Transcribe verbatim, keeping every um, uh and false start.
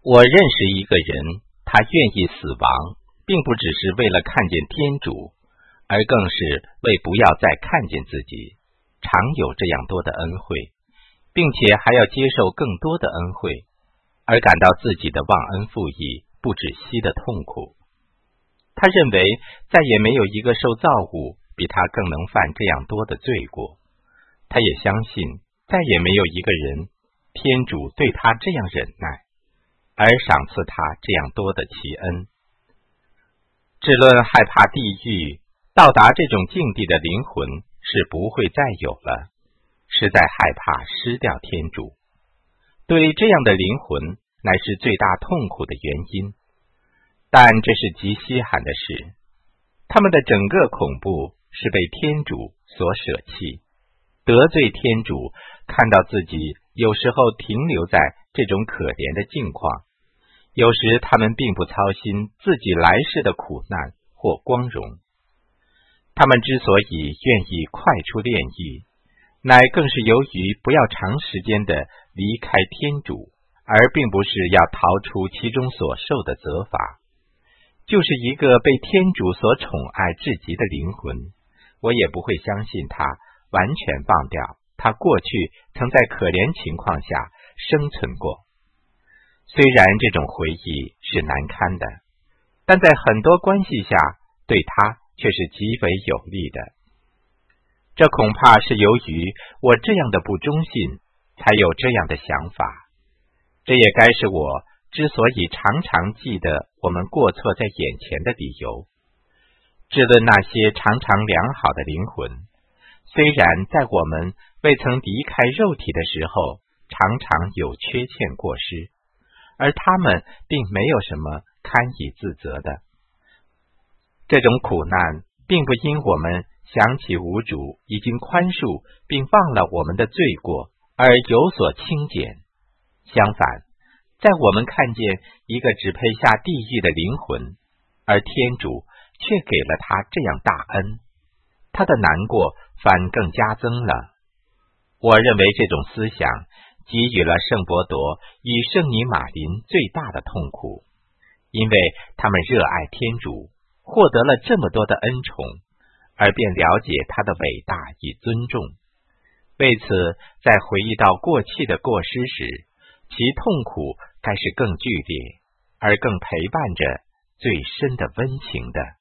我认识一个人，他愿意死亡，并不只是为了看见天主，而更是为不要再看见自己，常有这样多的恩惠，并且还要接受更多的恩惠，而感到自己的忘恩负义、不止息的痛苦。他认为再也没有一个受造物比他更能犯这样多的罪过，他也相信再也没有一个人，天主对他这样忍耐，而赏赐他这样多的奇恩。只论害怕地狱，到达这种境地的灵魂是不会再有了，实在害怕失掉天主。对这样的灵魂乃是最大痛苦的原因，但这是极稀罕的事。他们的整个恐怖是被天主所舍弃，得罪天主，看到自己有时候停留在这种可怜的境况，有时他们并不操心自己来世的苦难或光荣。他们之所以愿意快出炼狱，乃更是由于不要长时间的离开天主，而并不是要逃出其中所受的责罚。就是一个被天主所宠爱至极的灵魂，我也不会相信他完全忘掉他过去曾在可怜情况下生存过。虽然这种回忆是难堪的，但在很多关系下对他却是极为有利的。这恐怕是由于我这样的不忠信，才有这样的想法。这也该是我之所以常常记得我们过错在眼前的理由。至论那些常常良好的灵魂，虽然在我们未曾离开肉体的时候常常有缺欠过失，而他们并没有什么堪以自责的。这种苦难并不因我们想起无主已经宽恕并忘了我们的罪过而有所轻减，相反，在我们看见一个只配下地狱的灵魂，而天主却给了他这样大恩，他的难过反更加增了。我认为这种思想给予了圣伯多与圣女玛琳最大的痛苦，因为他们热爱天主，获得了这么多的恩宠，而便了解他的伟大与尊重。为此，在回忆到过去的过失时，其痛苦该是更剧烈，而更陪伴着最深的温情的。